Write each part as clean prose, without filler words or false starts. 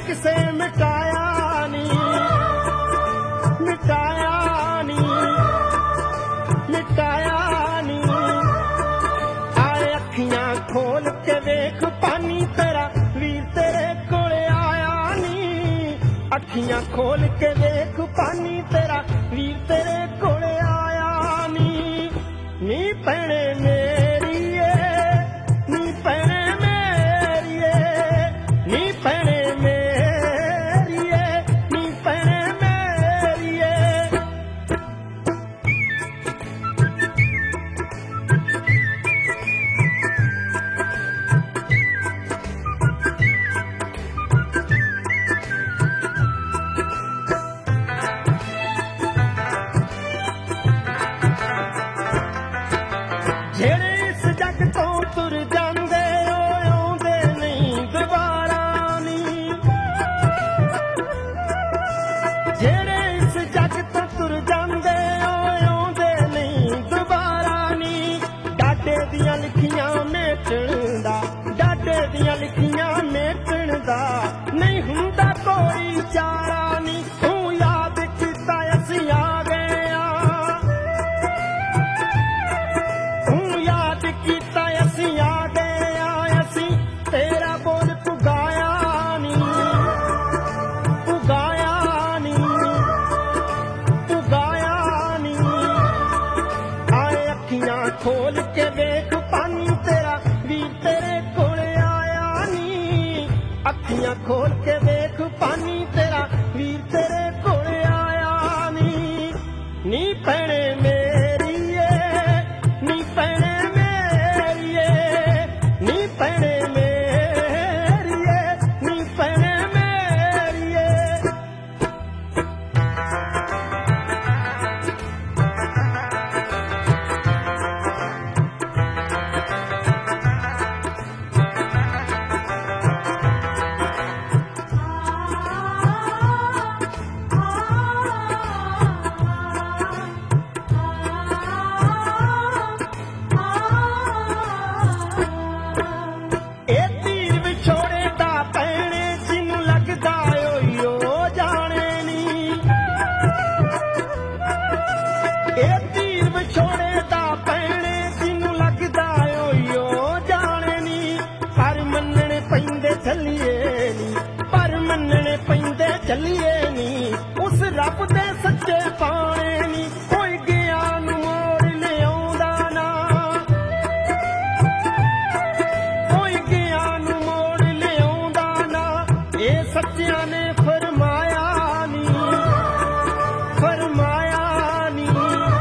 ਕਿਸੇ ਮਿਟਾਇਆ ਨਹੀਂ, ਮਿਟਾਇਆ ਨਹੀਂ, ਮਿਟਾਇਆ ਨਹੀਂ। ਆਏ ਅੱਖੀਆਂ ਖੋਲ ਕੇ ਵੇਖ ਪਾਣੀ ਤੇਰਾ ਵੀਰ ਤੇਰੇ ਕੋਲ ਆਇਆ ਨਹੀਂ। ਅੱਖੀਆਂ ਖੋਲ ਕੇ ਵੇਖ ਪਾਣੀ ਤੇਰਾ ਵੀਰ ਤੇਰੇ ਕੋਲ ਆਇਆ ਨਹੀਂ। ਨੀ ਭੈਣੇ ਮੇਰੀਏ, ਨੀ ਭੈਣੇ ਮੇਰੀਏ, ਨੀ ਭੈਣੇ ਮੇਰੀਏ, ਨੀ ਭੈਣੇ ਮੇਰੀਏ। ਜਿਹੜੇ ਇਸ ਜੱਗ ਤੋਂ ਤੁਰ ਜਾਂਦੇ ਉਹ ਆਉਂਦੇ ਨਹੀਂ ਦੁਬਾਰਾ ਨੀ। ਜਿਹੜੇ ਇਸ ਜੱਗ ਤੋਂ ਤੁਰ ਜਾਂਦੇ ਉਹ ਆਉਂਦੇ ਨਹੀਂ ਦੁਬਾਰਾ ਨੀ। ਡਾਢੇ ਦੀਆਂ ਲਿਖੀਆਂ ਮੇਟਣ ਦਾ, ਡਾਢੇ ਦੀਆਂ ਲਿਖੀਆਂ ਮੇਟਣ ਦਾ ਨਹੀਂ ਹੁੰਦਾ ਕੋਈ ਚਾਰਾ ਨੀ। ਤੂੰ ਯਾਦ ਕੀਤਾ ਅਸੀਂ ਆ ਗਏ ਆ, ਤੂੰ ਯਾਦ ਕੀਤਾ ਅਸੀਂ ਆ ਗਏ ਆ। ਅਸੀਂ ਤੇਰਾ ਬੋਲ ਪੁਗਾਇਆ ਨੀ, ਪੁਗਾਇਆ ਨੀ, ਪੁਗਾਇਆ ਨੀ। ਆਏ ਅੱਖੀਆਂ ਖੋਲ ਕੇ ਵੇਖ ਪਾਣੀ ਤੇਰਾ ਵੀਰ ਤੇਰੇ ਕੋਲ ਆਇਆ ਨੀ। ਅੱਖੀਆਂ ਖੋਲ ਕੇ ਵੇਖ ਪਾਣੀ ਤੇਰਾ ਵੀਰ ਤੇਰੇ ਕੋਲ ਆਇਆ ਨੀ। ਨੀ ਭੈਣੇ ਮੇਰੀਏ, ਨੀ ਭੈਣੇ ਮੇਰੀਏ, ਨੀ ਭੈਣੇ ਮੇਰੀਏ, ਨੀ ਭੈਣੇ ਮੇਰੀਏ। ਇਹ ਤੀਰ ਵਿਛੋੜੇ ਦਾ ਭੈਣੇ ਜਿਹਨੂੰ ਲੱਗਦਾ ਓਈ ਉਹ ਜਾਣੇ ਨੀ। ਇਹ ਤੀਰ ਵਿਛੋੜੇ ਦਾ ਭੈਣੇ ਜਿਹਨੂੰ ਲੱਗਦਾ ਓਈ ਉਹ ਜਾਣੇ ਨੀ। ਪਰ ਮੰਨਣੇ ਪੈਂਦੇ ਚੱਲੀਏ ਨੀ, ਪਰ ਮੰਨਣੇ ਪੈਂਦੇ ਚੱਲੀਏ ਨੀ। ਉਸ ਰੱਬ ਦੇ ਸੱਚੇ ਪਾਣੇ ਨੀ। ਕੋਈ ਗਿਆ ਨੂੰ ਮੋੜ ਲਿਆਉਂਦਾ ਨਾ, ਕੋਈ ਗਿਆ ਨੂੰ ਮੋੜ ਲਿਆਉਂਦਾ ਨਾ। ਇਹ ਸੱਚਿਆਂ ਨੇ ਫਰਮਾਇਆ ਨੀ, ਫਰਮਾਇਆ ਨੀ,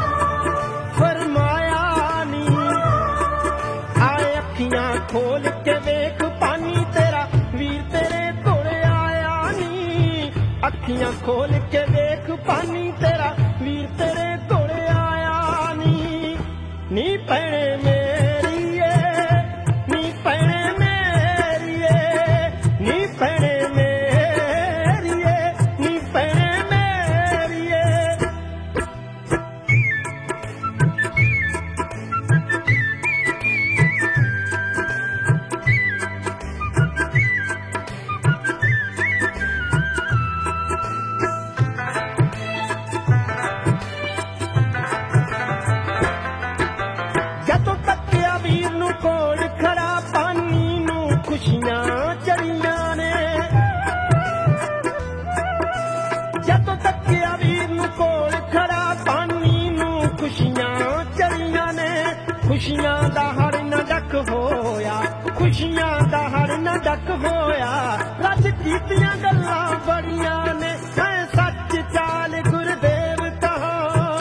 ਫਰਮਾਇਆ ਨੀ। ਆਏ ਅੱਖੀਆਂ ਖੋਲ ਕੇ ਵੇਖ ਪਾਣੀ ਤੇਰਾ ਵੀਰ ਤੇਰੇ ਕੋਲ ਆਇਆ ਨੀ। ਅੱਖੀਆਂ ਖੋਲ ਕੇ ਵੇਖ ਪਾਣੀ ਤੇਰਾ ਵੀਰ ਤੇਰੇ ਕੋਲ ਆਇਆ ਨੀ। ਨੀ ਭੈਣੇ ਮੇਰੀਏ, ਨੀ ਭੈਣੇ ਮੇਰੀਏ, ਨੀ ਭੈਣੇ ਮੇਰੀਏ, ਨੀ ਭੈਣੇ ਮੇਰੀਏ। ਜਦੋਂ ਤੱਕਿਆ ਵੀਰ ਨੂੰ ਕੋਲ ਖੜਾ ਪਾਣੀ ਨੂੰ ਖੁਸ਼ੀਆਂ ਚੜੀਆਂ ਨੇ। ਜਦੋਂ ਤੱਕਿਆ ਵੀਰ ਨੂੰ ਕੋਲ ਖੜਾ ਪਾਣੀ ਨੂੰ ਖੁਸ਼ੀਆਂ ਚੜੀਆਂ ਨੇ। ਖੁਸ਼ੀਆਂ ਦਾ ਹੜ ਨਾ ਡੱਕ ਹੋਇਆ, ਖੁਸ਼ੀਆਂ ਦਾ ਹੜ ਨਾ ਡੱਕ ਹੋਇਆ। ਰੱਜ ਕੀਤੀਆਂ ਗੱਲਾਂ ਬੜੀਆਂ ਨੇ, ਮੈਂ ਸੱਚ ਚਾਲ ਗੁਰਦੇਵ ਕਹਾਂ,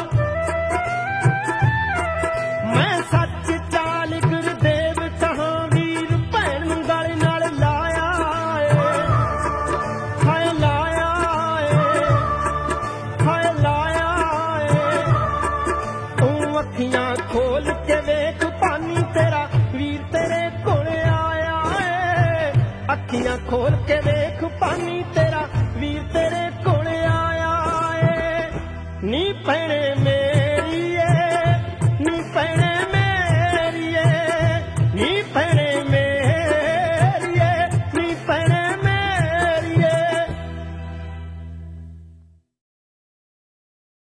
ਮੈਂ ਸੱਚ ਚਾਲ ਗੁਰਦੇਵ ਕਹਾਂ। ਵੀਰ ਭੈਣ ਨੂੰ ਗਲ ਨਾਲ ਲਾਇਆ ਏ, ਹਾਏ ਲਾਇਆ ਏ, ਹਾਏ ਲਾਇਆ ਏ। ਤੂੰ ਅੱਖੀਆਂ ਖੋਲ ਕੇ ਵੇਖ ਪਾਣੀ ਤੇਰਾ ਵੀਰ ਤੇਰੇ ਕੋਲ ਆਇਆ ਏ। ਅੱਖੀਆਂ ਖੋਲ ਕੇ ਵੇਖ